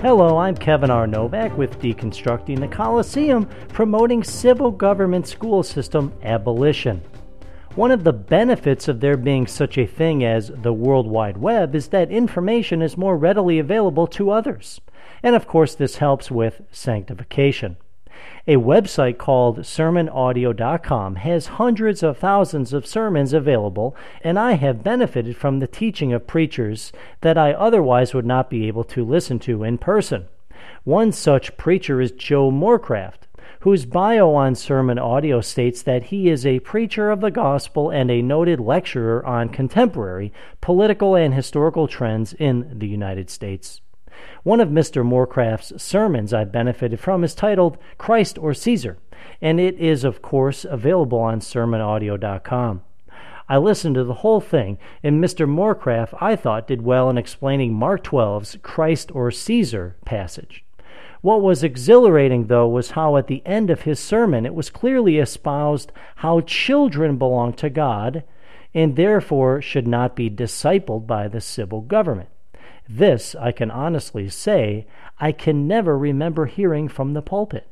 Hello, I'm Kevin R. Novak with Deconstructing the Coliseum, promoting civil government school system abolition. One of the benefits of there being such a thing as the World Wide Web is that information is more readily available to others. And of course, this helps with sanctification. A website called sermonaudio.com has hundreds of thousands of sermons available, and I have benefited from the teaching of preachers that I otherwise would not be able to listen to in person. One such preacher is Joe Morecraft, whose bio on Sermon Audio states that he is a preacher of the gospel and a noted lecturer on contemporary political and historical trends in the United States. One of Mr. Morecraft's sermons I've benefited from is titled Christ or Caesar, and it is, of course, available on sermonaudio.com. I listened to the whole thing, and Mr. Morecraft, I thought, did well in explaining Mark 12's Christ or Caesar passage. What was exhilarating, though, was how at the end of his sermon it was clearly espoused how children belong to God and therefore should not be discipled by the civil government. This, I can honestly say, I can never remember hearing from the pulpit.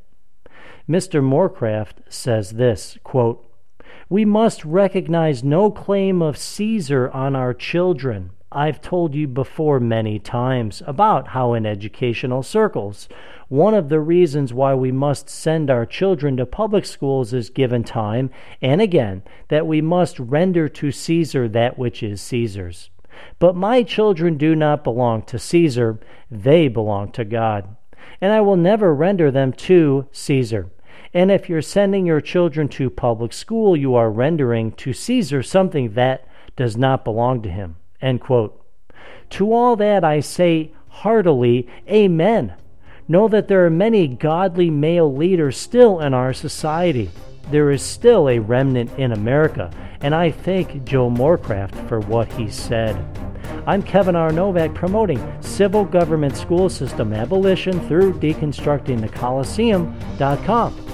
Mr. Morecraft says this, quote, "We must recognize no claim of Caesar on our children. I've told you before many times about how in educational circles, one of the reasons why we must send our children to public schools is given time, and again, that we must render to Caesar that which is Caesar's. But my children do not belong to Caesar, they belong to God. And I will never render them to Caesar. And if you're sending your children to public school, you are rendering to Caesar something that does not belong to him." End quote. To all that I say heartily, amen. Know that there are many godly male leaders still in our society. There is still a remnant in America, and I thank Joe Morecraft for what he said. I'm Kevin R. Novak, promoting civil government school system abolition through deconstructingthecoliseum.com.